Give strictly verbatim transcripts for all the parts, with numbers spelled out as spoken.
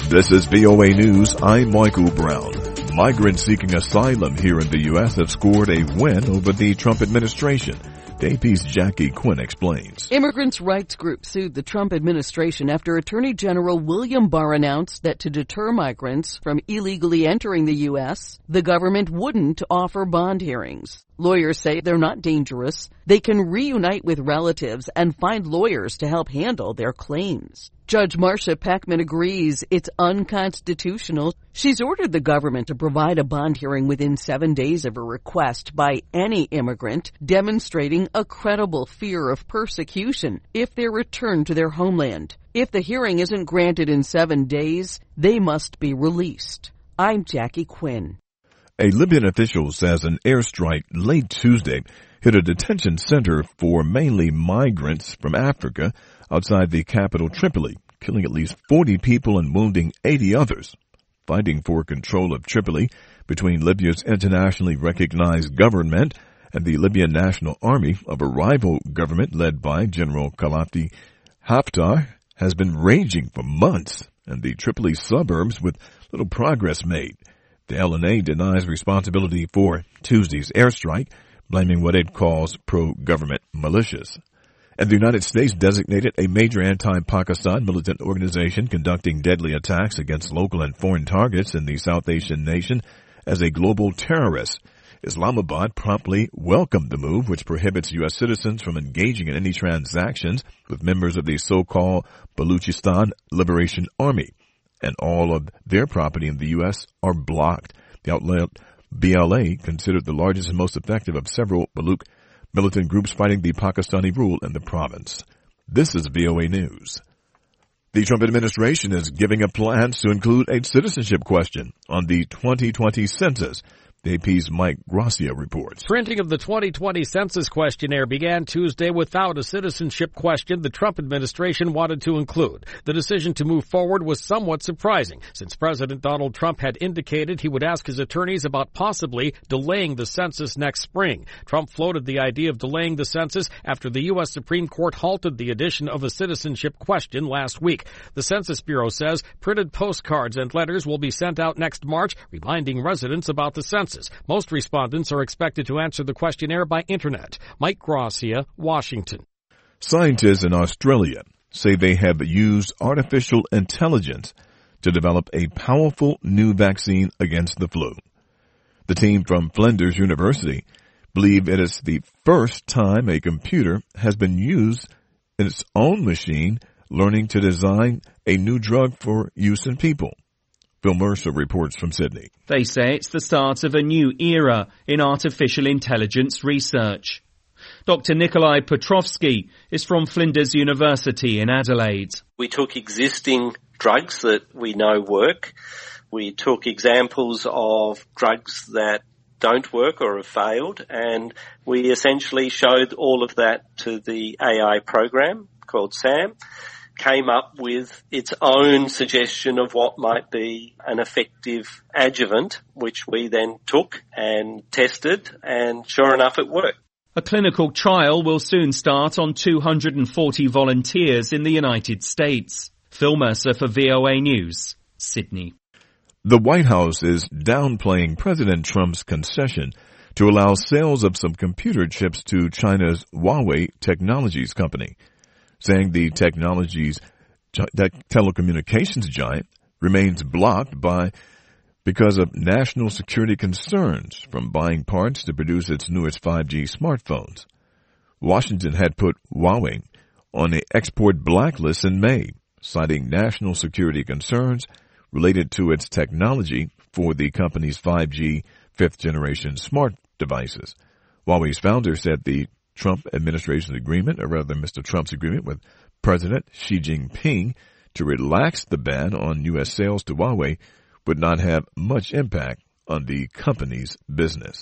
This is V O A News. I'm Michael Brown. Migrants seeking asylum here in the U S have scored a win over the Trump administration. A P's Jackie Quinn explains. Immigrants' rights groups sued the Trump administration after Attorney General William Barr announced that to deter migrants from illegally entering the U S, the government wouldn't offer bond hearings. Lawyers say they're not dangerous. They can reunite with relatives and find lawyers to help handle their claims. Judge Marcia Peckman agrees it's unconstitutional. She's ordered the government to provide a bond hearing within seven days of a request by any immigrant demonstrating a credible fear of persecution if they're returned to their homeland. If the hearing isn't granted in seven days, they must be released. I'm Jackie Quinn. A Libyan official says an airstrike late Tuesday hit a detention center for mainly migrants from Africa outside the capital Tripoli, killing at least forty people and wounding eighty others. Fighting for control of Tripoli between Libya's internationally recognized government and the Libyan National Army of a rival government led by General Khalifa Haftar has been raging for months in the Tripoli suburbs with little progress made. The L N A denies responsibility for Tuesday's airstrike, blaming what it calls pro-government militias. And the United States designated a major anti-Pakistan militant organization conducting deadly attacks against local and foreign targets in the South Asian nation as a global terrorist. Islamabad promptly welcomed the move, which prohibits U S citizens from engaging in any transactions with members of the so-called Baluchistan Liberation Army, and all of their property in the U S are blocked. The outlet B L A, considered the largest and most effective of several Baluch militant groups fighting the Pakistani rule in the province. This is V O A News. The Trump administration is giving up plans to include a citizenship question on the twenty twenty census. A P's Mike Gracia reports. Printing of the twenty twenty census questionnaire began Tuesday without a citizenship question the Trump administration wanted to include. The decision to move forward was somewhat surprising, since President Donald Trump had indicated he would ask his attorneys about possibly delaying the census next spring. Trump floated the idea of delaying the census after the U S Supreme Court halted the addition of a citizenship question last week. The Census Bureau says printed postcards and letters will be sent out next March, reminding residents about the census. Most respondents are expected to answer the questionnaire by internet. Mike Gracia, Washington. Scientists in Australia say they have used artificial intelligence to develop a powerful new vaccine against the flu. The team from Flinders University believe it is the first time a computer has been used in its own machine learning to design a new drug for use in people. Phil Mercer reports from Sydney. They say it's the start of a new era in artificial intelligence research. Doctor Nikolai Petrovsky is from Flinders University in Adelaide. We took existing drugs that we know work. We took examples of drugs that don't work or have failed, and we essentially showed all of that to the A I program called SAM. Came up with its own suggestion of what might be an effective adjuvant, which we then took and tested, and sure enough, it worked. A clinical trial will soon start on two hundred forty volunteers in the United States. Phil Mercer for V O A News, Sydney. The White House is downplaying President Trump's concession to allow sales of some computer chips to China's Huawei Technologies company, saying the technologies that telecommunications giant remains blocked by because of national security concerns from buying parts to produce its newest five G smartphones. Washington had put Huawei on an export blacklist in May, citing national security concerns related to its technology for the company's five G fifth-generation smart devices. Huawei's founder said the Trump administration's agreement, or rather Mister Trump's agreement with President Xi Jinping to relax the ban on U S sales to Huawei would not have much impact on the company's business.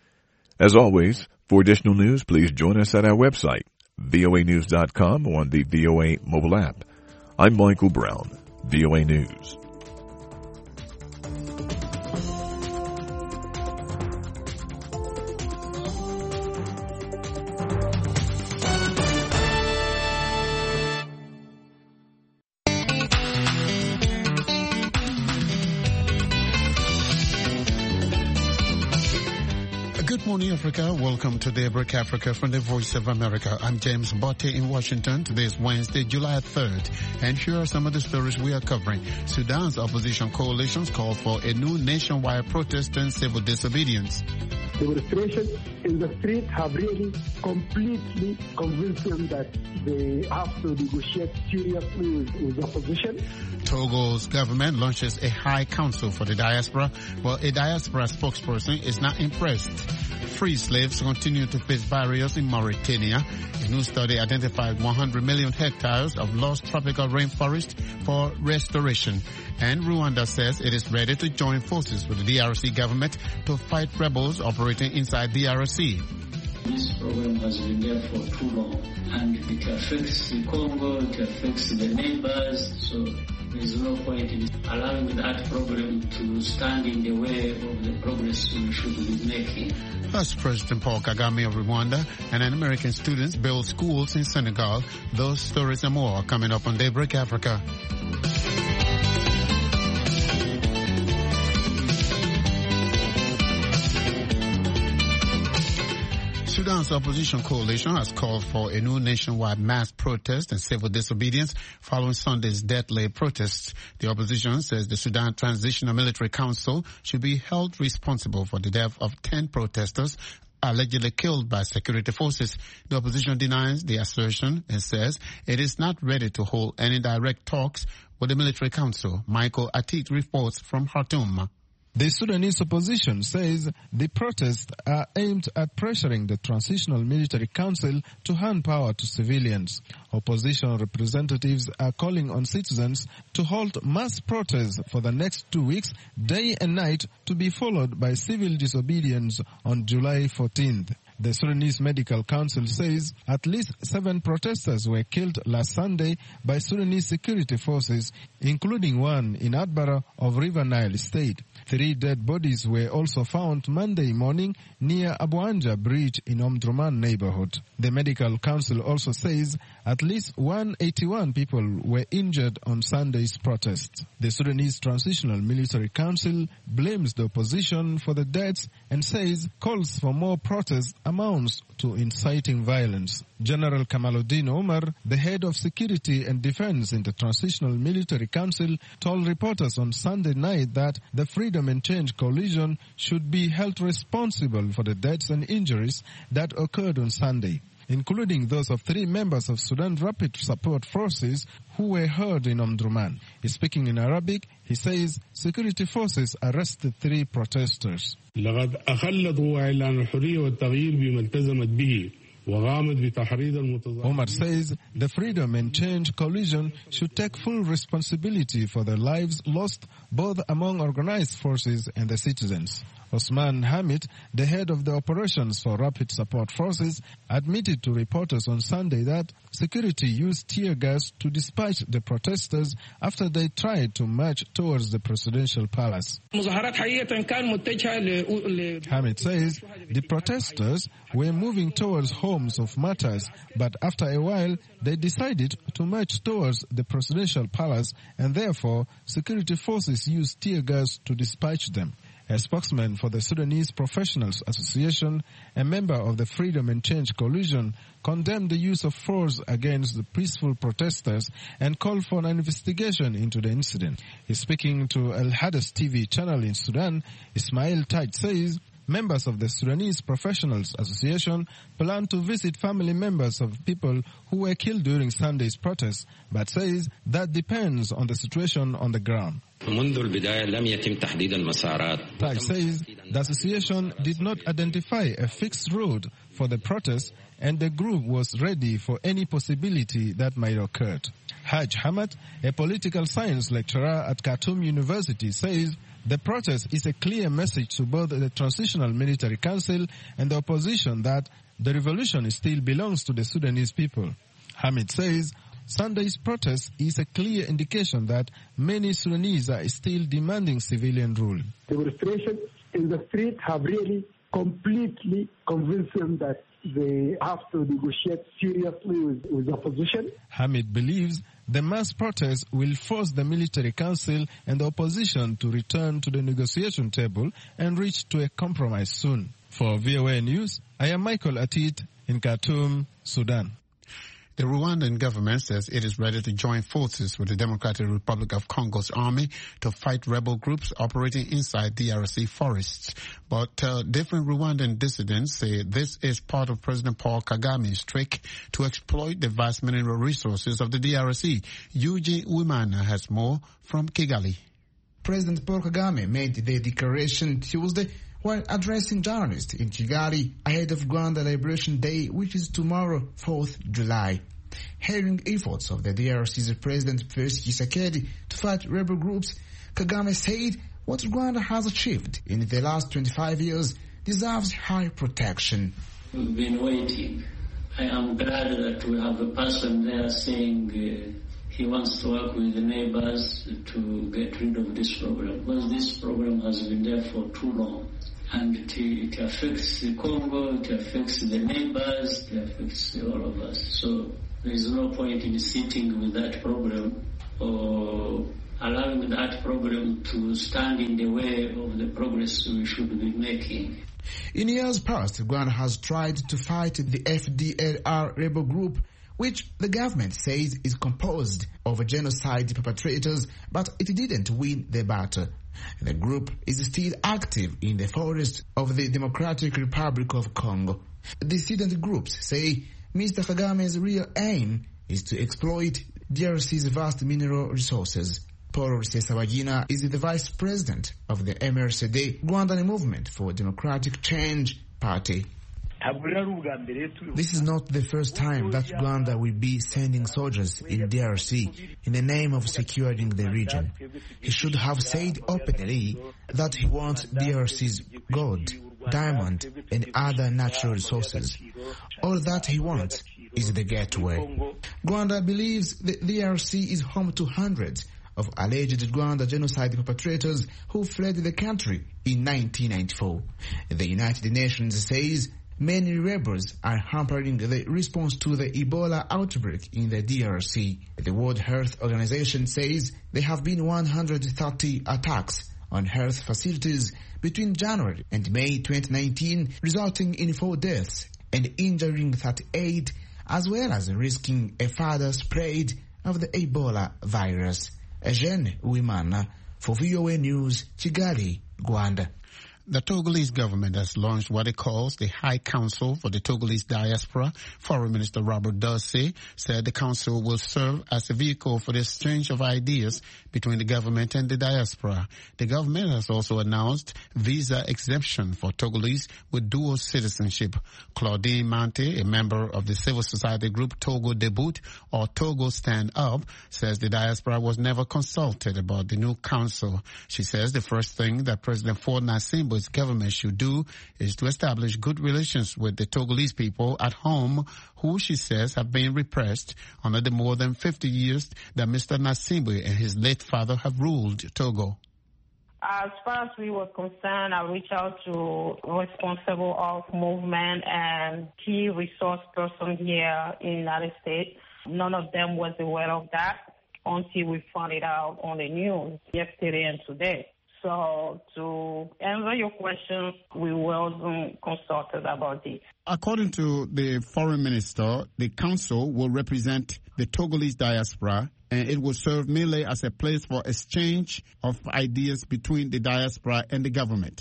As always, for additional news, please join us at our website, V O A news dot com, or on the V O A mobile app. I'm Michael Brown, V O A News. morning, Africa. Welcome to Daybreak Africa from the Voice of America. I'm James Botte in Washington. Today is Wednesday, July third. And here are some of the stories we are covering. Sudan's opposition coalitions call for a new nationwide protest and civil disobedience. Demonstrations in the street have really completely convinced them that they have to negotiate seriously with, with the opposition. Togo's government launches a high council for the diaspora. Well, a diaspora spokesperson is not impressed. Free slaves continue to face barriers in Mauritania. A new study identified one hundred million hectares of lost tropical rainforest for restoration. And Rwanda says it is ready to join forces with the D R C government to fight rebels operating inside D R C. This problem has been there for too long, and it affects the Congo, it affects the neighbors, so there's no point in allowing that problem to stand in the way of the progress we should be making. As President Paul Kagame of Rwanda and an American students build schools in Senegal. Those stories and more are coming up on Daybreak Africa. Sudan's opposition coalition has called for a new nationwide mass protest and civil disobedience following Sunday's deadly protests. The opposition says the Sudan Transitional Military Council should be held responsible for the death of ten protesters allegedly killed by security forces. The opposition denies the assertion and says it is not ready to hold any direct talks with the military council. Michael Atit reports from Khartoum. The Sudanese opposition says the protests are aimed at pressuring the Transitional Military Council to hand power to civilians. Opposition representatives are calling on citizens to hold mass protests for the next two weeks, day and night, to be followed by civil disobedience on July fourteenth. The Sudanese Medical Council says at least seven protesters were killed last Sunday by Sudanese security forces, including one in Atbara of River Nile State. Three dead bodies were also found Monday morning near Abu Anja Bridge in Omdurman neighborhood. The Medical Council also says at least one hundred eighty-one people were injured on Sunday's protests. The Sudanese Transitional Military Council blames the opposition for the deaths and says calls for more protests amounts to inciting violence. General Kamaluddin Omar, the head of security and defense in the Transitional Military Council, told reporters on Sunday night that the Freedom and Change Coalition should be held responsible for the deaths and injuries that occurred on Sunday, including those of three members of Sudan Rapid Support Forces who were heard in Omdurman. Speaking in Arabic, he says security forces arrested three protesters. لقد أخلت إعلان الحرية والتغيير بما التزمت به. Omar says the Freedom and Change Coalition should take full responsibility for the lives lost both among organized forces and the citizens. Osman Hamid, the head of the operations for Rapid Support Forces, admitted to reporters on Sunday that security used tear gas to dispatch the protesters after they tried to march towards the presidential palace. Hamid says the protesters were moving towards homes of martyrs, but after a while they decided to march towards the presidential palace, and therefore security forces used tear gas to dispatch them. A spokesman for the Sudanese Professionals Association, a member of the Freedom and Change Coalition, condemned the use of force against the peaceful protesters and called for an investigation into the incident. Speaking to Al Hadath T V channel in Sudan, Ismail Taj says members of the Sudanese Professionals Association plan to visit family members of people who were killed during Sunday's protests, but says that depends on the situation on the ground. Taj says the association did not identify a fixed route for the protest and the group was ready for any possibility that might occur. Haj Hamad, a political science lecturer at Khartoum University, says the protest is a clear message to both the Transitional Military Council and the opposition that the revolution still belongs to the Sudanese people. Hamid says Sunday's protest is a clear indication that many Sudanese are still demanding civilian rule. Demonstrations in the street have really completely convinced them that they have to negotiate seriously with, with the opposition. Hamid believes the mass protest will force the military council and the opposition to return to the negotiation table and reach to a compromise soon. For V O A News, I am Michael Atit in Khartoum, Sudan. The Rwandan government says it is ready to join forces with the Democratic Republic of Congo's army to fight rebel groups operating inside D R C forests. But uh, different Rwandan dissidents say this is part of President Paul Kagame's trick to exploit the vast mineral resources of the D R C. Eugene Uwimana has more from Kigali. President Paul Kagame made the declaration Tuesday while addressing journalists in Kigali ahead of Rwanda Liberation Day, which is tomorrow, fourth of July. Hailing efforts of the D R C's President Felix Tshisekedi to fight rebel groups, Kagame said what Rwanda has achieved in the last twenty-five years deserves high protection. We've been waiting. I am glad that we have a person there saying uh, he wants to work with the neighbors to get rid of this problem, because this problem has been there for too long. And it, it affects the Congo, it affects the neighbors, it affects all of us. So there is no point in sitting with that problem or allowing that problem to stand in the way of the progress we should be making. In years past, Rwanda has tried to fight the F D L R rebel group, which the government says is composed of genocide perpetrators, but it didn't win the battle. The group is still active in the forests of the Democratic Republic of Congo. Dissident groups say Mister Kagame's real aim is to exploit D R C's vast mineral resources. Paul Rusesabagina is the vice president of the M R C D, Rwandan Movement for Democratic Change Party. This is not the first time that Rwanda will be sending soldiers in D R C in the name of securing the region. He should have said openly that he wants D R C's gold, diamond, and other natural resources. All that he wants is the gateway. Rwanda believes the D R C is home to hundreds of alleged Rwanda genocide perpetrators who fled the country in nineteen ninety-four. The United Nations says many rebels are hampering the response to the Ebola outbreak in the D R C. The World Health Organization says there have been one hundred thirty attacks on health facilities between January and May twenty nineteen, resulting in four deaths and injuring thirty-eight, as well as risking a further spread of the Ebola virus. Eugene Uwimana for V O A News, Kigali, Rwanda. The Togolese government has launched what it calls the High Council for the Togolese Diaspora. Foreign Minister Robert Dossey said the council will serve as a vehicle for the exchange of ideas between the government and the diaspora. The government has also announced visa exemption for Togolese with dual citizenship. Claudine Mante, a member of the civil society group Togo Debut or Togo Stand Up, says the diaspora was never consulted about the new council. She says the first thing that President Faure Gnassingbe's government should do is to establish good relations with the Togolese people at home, who she says have been repressed under the more than fifty years that Mister Gnassingbe and his late father have ruled Togo. As far as we were concerned, I reached out to responsible of movement and key resource person here in the United States. None of them was aware of that until we found it out on the news yesterday and today. So to answer your question, we wasn't consulted about this. According to the foreign minister, the council will represent the Togolese diaspora, and it will serve merely as a place for exchange of ideas between the diaspora and the government.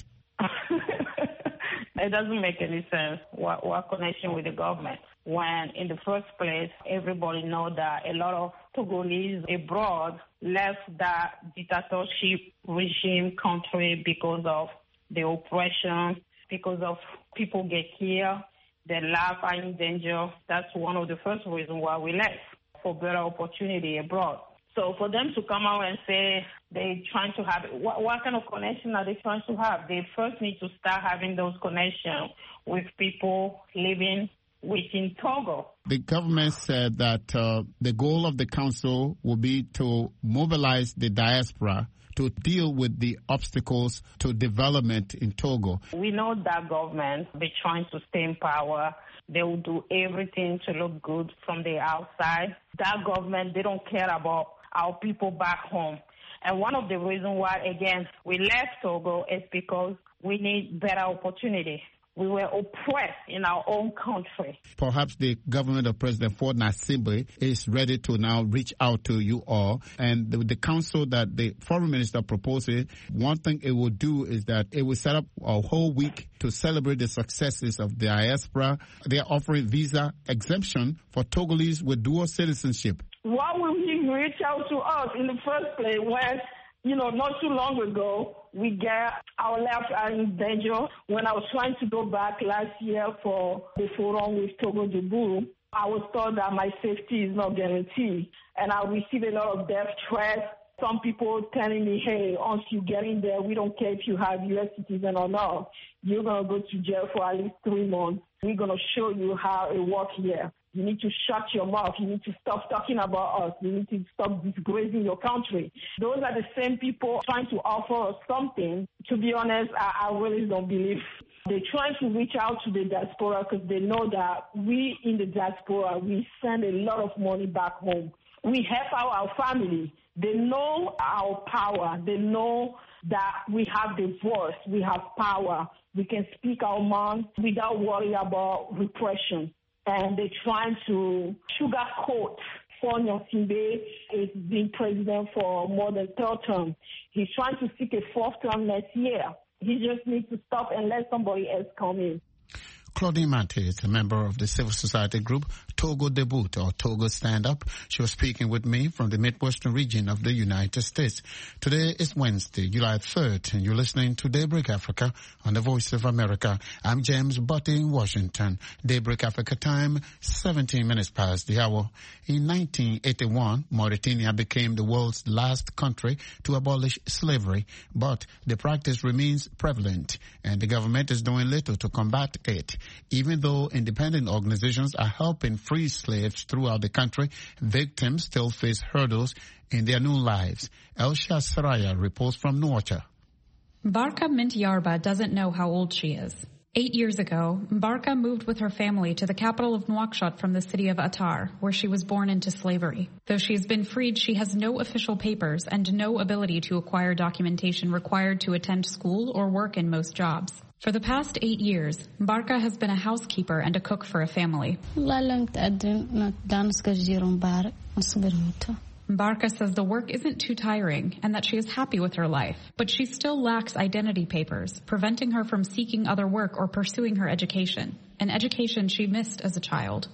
It doesn't make any sense. What, what connection with the government? When in the first place, everybody know that a lot of Togolese abroad left that dictatorship regime country because of the oppression, because of people get killed, their lives are in danger. That's one of the first reasons why we left, for better opportunity abroad. So for them to come out and say they're trying to have, what, what kind of connection are they trying to have? They first need to start having those connections with people living within Togo. The government said that uh, the goal of the council will be to mobilize the diaspora to deal with the obstacles to development in Togo. We know that government, they're trying to stay in power. They will do everything to look good from the outside. That government, they don't care about our people back home. And one of the reasons why, again, we left Togo is because we need better opportunity. We were oppressed in our own country. Perhaps the government of President Ford Nasibe is ready to now reach out to you all. And the, the council that the foreign minister proposes, one thing it will do is that it will set up a whole week to celebrate the successes of the diaspora. They are offering visa exemption for Togolese with dual citizenship. Why will he reach out to us in the first place when, you know, not too long ago, we get our lives are in danger. When I was trying to go back last year for the forum with Togo Debout, I was told that my safety is not guaranteed. And I received a lot of death threats. Some people telling me, hey, once you get in there, we don't care if you have U S citizen or not. You're going to go to jail for at least three months. We're going to show you how it works here. You need to shut your mouth. You need to stop talking about us. You need to stop disgracing your country. Those are the same people trying to offer us something. To be honest, I, I really don't believe. They're trying to reach out to the diaspora because they know that we in the diaspora, we send a lot of money back home. We help out our family. They know our power. They know that we have the voice. We have power. We can speak our mind without worry about repression. And they're trying to sugarcoat. Faure Gnassingbé is being president for more than third term. He's trying to seek a fourth term next year. He just needs to stop and let somebody else come in. Claudine Mante is a member of the civil society group Togo Debout, or Togo Stand Up. She was speaking with me from the Midwestern region of the United States. Today is Wednesday, July third, and you're listening to Daybreak Africa on the Voice of America. I'm James Butty in Washington. Daybreak Africa time, seventeen minutes past the hour. In nineteen eighty-one, Mauritania became the world's last country to abolish slavery, but the practice remains prevalent, and the government is doing little to combat it. Even though independent organizations are helping free slaves throughout the country, victims still face hurdles in their new lives. Elsha Saraya reports from Nouakchott. Mbarka Mint Yarba doesn't know how old she is. Eight years ago, Mbarka moved with her family to the capital of Nouakchott from the city of Attar, where she was born into slavery. Though she has been freed, she has no official papers and no ability to acquire documentation required to attend school or work in most jobs. For the past eight years, Mbarka has been a housekeeper and a cook for a family. Mbarka says the work isn't too tiring and that she is happy with her life, but she still lacks identity papers, preventing her from seeking other work or pursuing her education, an education she missed as a child.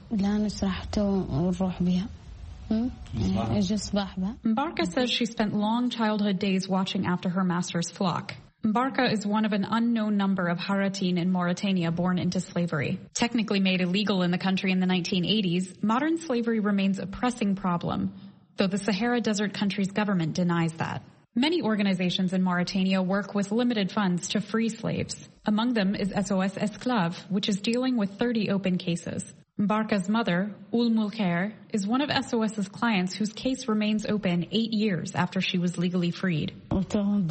Mbarka says she spent long childhood days watching after her master's flock. Mbarka is one of an unknown number of Haratin in Mauritania born into slavery. Technically made illegal in the country in the nineteen eighties, modern slavery remains a pressing problem, though the Sahara Desert country's government denies that. Many organizations in Mauritania work with limited funds to free slaves. Among them is S O S Esclave, which is dealing with thirty open cases. Mbarka's mother, Oul Moulkhair, is one of S-OS's clients whose case remains open eight years after she was legally freed. Oul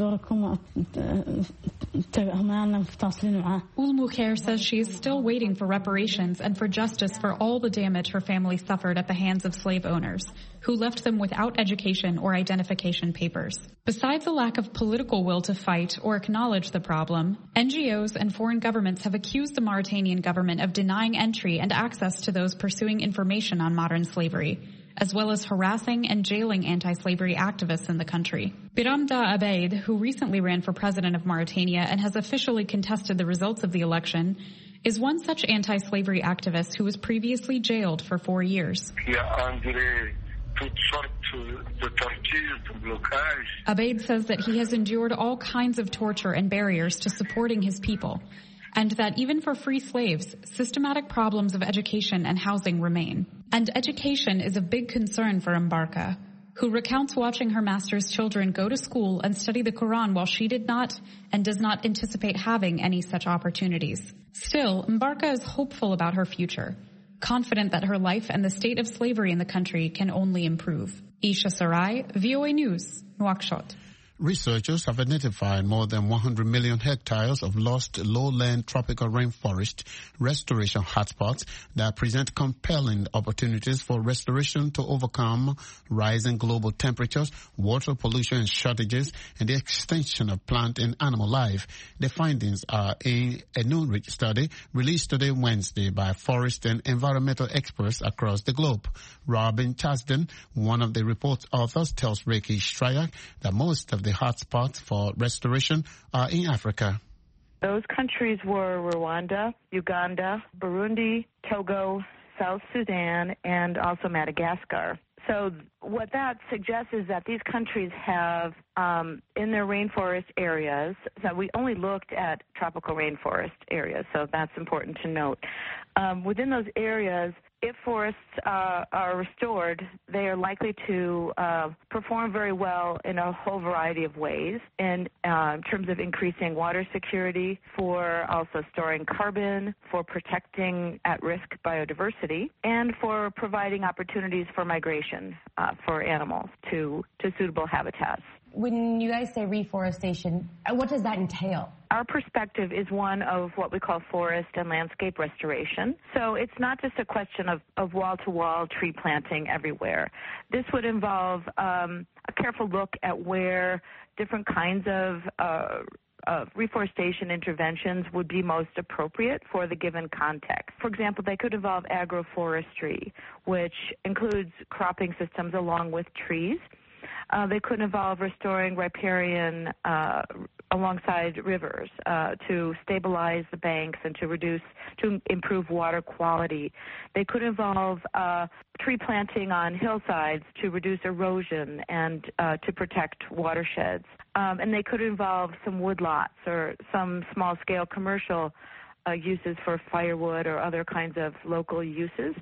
Moulkhair says she is still waiting for reparations and for justice for all the damage her family suffered at the hands of slave owners, who left them without education or identification papers. Besides a lack of political will to fight or acknowledge the problem, N G Os and foreign governments have accused the Mauritanian government of denying entry and access to those pursuing information on modern slavery, as well as harassing and jailing anti-slavery activists in the country. Biramda Abeid, who recently ran for president of Mauritania and has officially contested the results of the election, is one such anti-slavery activist who was previously jailed for four years. Abeid says that he has endured all kinds of torture and barriers to supporting his people, and that even for free slaves, systematic problems of education and housing remain. And education is a big concern for Mbarka, who recounts watching her master's children go to school and study the Quran while she did not and does not anticipate having any such opportunities. Still, Mbarka is hopeful about her future, confident that her life and the state of slavery in the country can only improve. Isha Sarai, V O A News, Nouakchott. Researchers have identified more than one hundred million hectares of lost lowland tropical rainforest restoration hotspots that present compelling opportunities for restoration to overcome rising global temperatures, water pollution and shortages, and the extinction of plant and animal life. The findings are in a new study released today Wednesday by forest and environmental experts across the globe. Robin Chasden, one of the report's authors, tells Ricky Stryak that most of the hotspots for restoration are in Africa. Those countries were Rwanda, Uganda, Burundi, Togo, South Sudan, and also Madagascar. So what that suggests is that these countries have, um, in their rainforest areas, so we only looked at tropical rainforest areas, so that's important to note. Um, within those areas, if forests uh, are restored, they are likely to uh, perform very well in a whole variety of ways in, uh, in terms of increasing water security, for also storing carbon, for protecting at-risk biodiversity, and for providing opportunities for migration uh, for animals to, to suitable habitats. When you guys say reforestation, what does that entail? Our perspective is one of what we call forest and landscape restoration. So it's not just a question of, of wall-to-wall tree planting everywhere. This would involve um, a careful look at where different kinds of uh, Uh, reforestation interventions would be most appropriate for the given context. For example, they could involve agroforestry, which includes cropping systems along with trees. Uh, they could involve restoring riparian uh, alongside rivers uh, to stabilize the banks and to reduce, to improve water quality. They could involve uh, tree planting on hillsides to reduce erosion and uh, to protect watersheds. Um, and they could involve some woodlots or some small-scale commercial uh, uses for firewood or other kinds of local uses.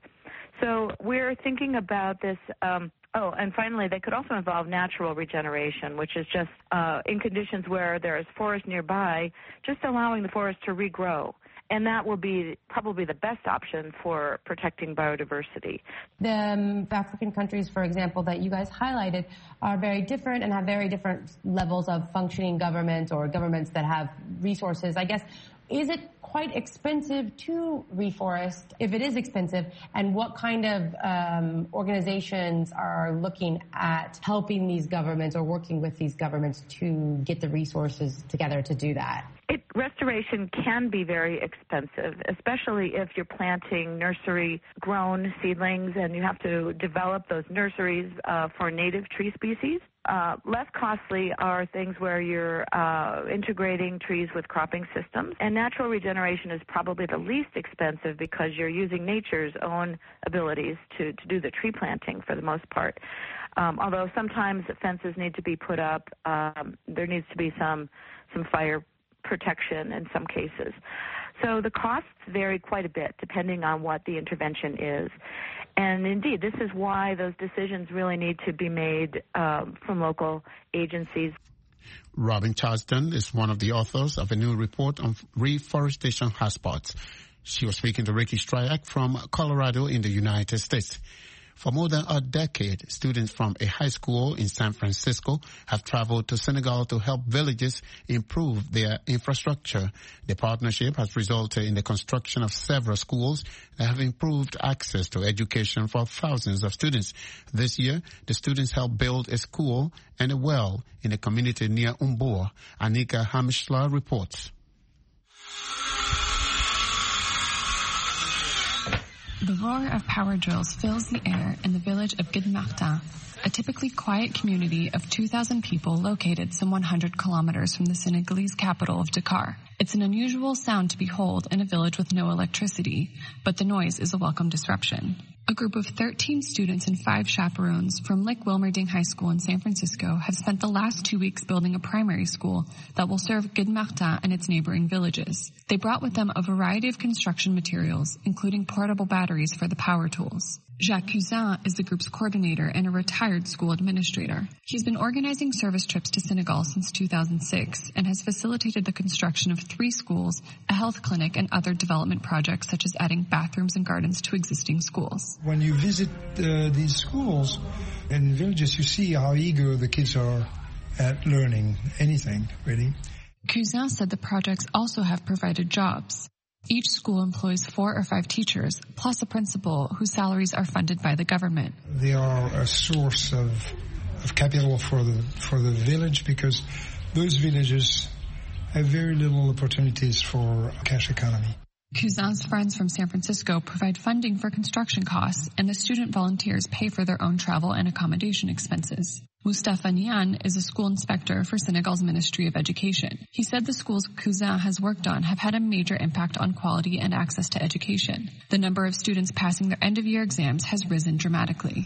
So we're thinking about this. Um, oh, and finally, they could also involve natural regeneration, which is just uh, in conditions where there is forest nearby, just allowing the forest to regrow. And that will be probably the best option for protecting biodiversity. The um, African countries, for example, that you guys highlighted are very different and have very different levels of functioning government or governments that have resources. I guess, is it quite expensive to reforest? If it is expensive, and what kind of um, organizations are looking at helping these governments or working with these governments to get the resources together to do that? It, restoration can be very expensive, especially if you're planting nursery-grown seedlings and you have to develop those nurseries uh, for native tree species. Uh, less costly are things where you're uh, integrating trees with cropping systems. And natural regeneration is probably the least expensive because you're using nature's own abilities to, to do the tree planting for the most part. Um, although sometimes fences need to be put up, um, there needs to be some some fire protection in some cases. So the costs vary quite a bit depending on what the intervention is. And indeed, this is why those decisions really need to be made um, from local agencies. Robin Charleston is one of the authors of a new report on reforestation hotspots. She was speaking to Ricky Stryak from Colorado in the United States. For more than a decade, students from a high school in San Francisco have traveled to Senegal to help villages improve their infrastructure. The partnership has resulted in the construction of several schools that have improved access to education for thousands of students. This year, the students helped build a school and a well in a community near Umboa. Anika Hamishla reports. The roar of power drills fills the air in the village of Guet-Martin, a typically quiet community of two thousand people located some one hundred kilometers from the Senegalese capital of Dakar. It's an unusual sound to behold in a village with no electricity, but the noise is a welcome disruption. A group of thirteen students and five chaperones from Lake Wilmerding High School in San Francisco have spent the last two weeks building a primary school that will serve Guet-Martin and its neighboring villages. They brought with them a variety of construction materials, including portable batteries for the power tools. Jacques Cousin is the group's coordinator and a retired school administrator. He's been organizing service trips to Senegal since two thousand six and has facilitated the construction of three schools, a health clinic, and other development projects such as adding bathrooms and gardens to existing schools. When you visit uh, these schools and villages, you see how eager the kids are at learning anything, really. Cousin said the projects also have provided jobs. Each school employs four or five teachers, plus a principal whose salaries are funded by the government. They are a source of, of capital for the, for the village because those villages have very little opportunities for cash economy. Cousin's friends from San Francisco provide funding for construction costs, and the student volunteers pay for their own travel and accommodation expenses. Mustafa Nian is a school inspector for Senegal's Ministry of Education. He said the schools Cousin has worked on have had a major impact on quality and access to education. The number of students passing their end-of-year exams has risen dramatically.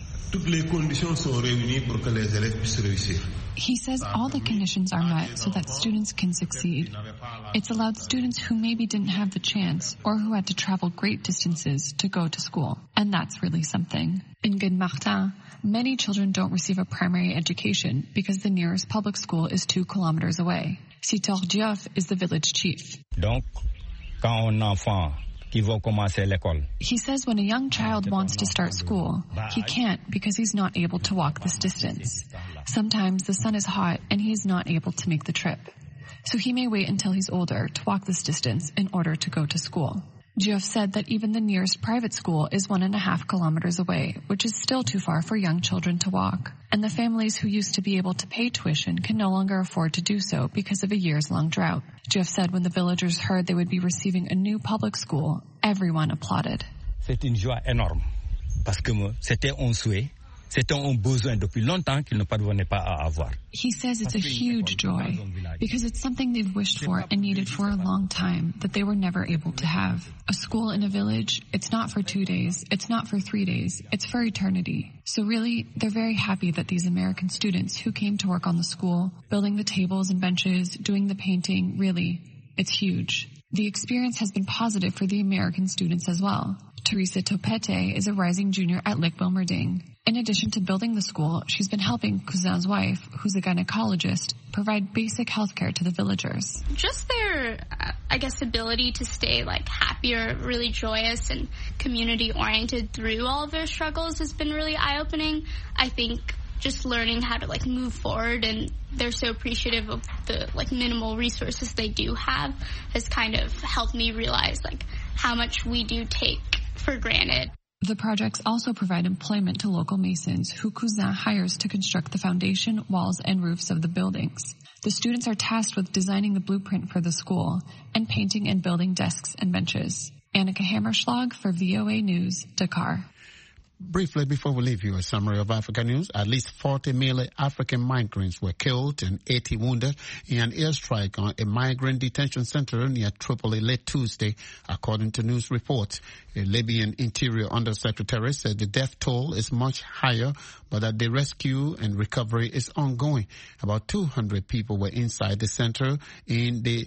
He says all the conditions are met so that students can succeed. It's allowed students who maybe didn't have the chance or who had to travel great distances to go to school. And that's really something. In Guet-Martin, many children don't receive a primary education because the nearest public school is two kilometers away. Sitor Diouf is the village chief. Donc, quand un enfant qui va commencer l'école. He says when a young child wants to start school, he can't because he's not able to walk this distance. Sometimes the sun is hot and he is not able to make the trip. So he may wait until he's older to walk this distance in order to go to school. Diouf said that even the nearest private school is one and a half kilometers away, which is still too far for young children to walk. And the families who used to be able to pay tuition can no longer afford to do so because of a years-long drought. Diouf said when the villagers heard they would be receiving a new public school, everyone applauded. C'est une joie énorme parce que c'était un souhait. C'était un besoin depuis longtemps qu'ils ne parvenaient pas à avoir. He says it's a huge joy because it's something they've wished for and needed for a long time that they were never able to have. A school in a village, it's not for two days, it's not for three days, it's for eternity. So really, they're very happy that these American students who came to work on the school, building the tables and benches, doing the painting, really, it's huge. The experience has been positive for the American students as well. Teresa Topete is a rising junior at Lac-Wilmerding. In addition to building the school, she's been helping Cousin's wife, who's a gynecologist, provide basic health care to the villagers. Just their, uh, I guess, ability to stay, like, happier, really joyous and community-oriented through all of their struggles has been really eye-opening. I think just learning how to, like, move forward, and they're so appreciative of the, like, minimal resources they do have has kind of helped me realize, like, how much we do take for granted. The projects also provide employment to local masons who Cousin hires to construct the foundation, walls, and roofs of the buildings. The students are tasked with designing the blueprint for the school and painting and building desks and benches. Annika Hammerschlag for V O A News, Dakar. Briefly, before we leave you, a summary of Africa news. At least forty mainly African migrants were killed and eighty wounded in an airstrike on a migrant detention center near Tripoli late Tuesday, according to news reports. A Libyan Interior Undersecretary said the death toll is much higher, but that the rescue and recovery is ongoing. About two hundred people were inside the center in the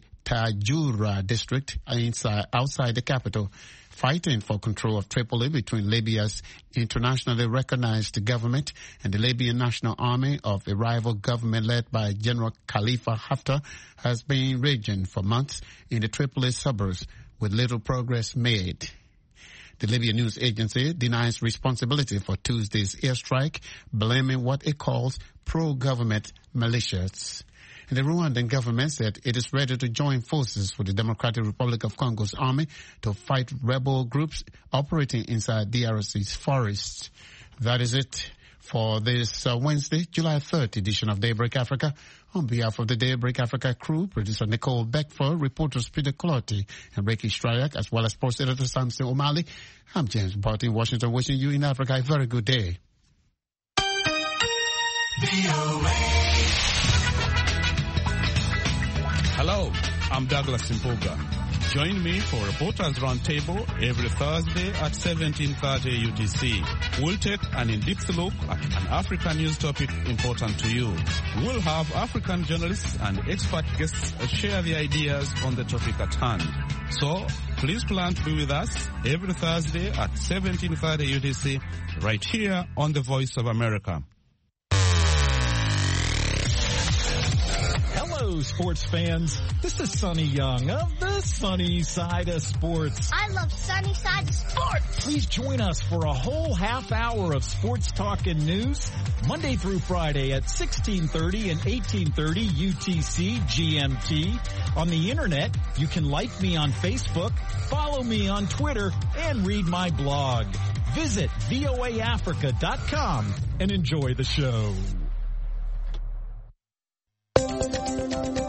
Tajura district inside, outside the capital, fighting for control of Tripoli between Libya's internationally recognized government and the Libyan National Army of a rival government led by General Khalifa Haftar has been raging for months in the Tripoli suburbs with little progress made. The Libyan news agency denies responsibility for Tuesday's airstrike, blaming what it calls pro-government militias. And the Rwandan government said it is ready to join forces with the Democratic Republic of Congo's army to fight rebel groups operating inside D R C's forests. That is it for this uh, Wednesday, July third edition of Daybreak Africa. On behalf of the Daybreak Africa crew, producer Nicole Beckford, reporters Peter Clotti and Ricky Stryak, as well as sports editor Samson O'Malley, I'm James Barton in Washington, wishing you in Africa a very good day. Hello, I'm Douglas Impoga. Join me for Reporters Roundtable every Thursday at seventeen thirty U T C. We'll take an in-depth look at an African news topic important to you. We'll have African journalists and expert guests share their ideas on the topic at hand. So, please plan to be with us every Thursday at seventeen thirty U T C right here on the Voice of America. Hello, sports fans. This is Sonny Young of the sunny side of sports. I love sunny side of sports. Please join us for a whole half hour of sports talk and news, Monday through Friday at sixteen thirty and eighteen thirty U T C G M T. On the internet, you can like me on Facebook, follow me on Twitter, and read my blog. Visit V O A Africa dot com and enjoy the show.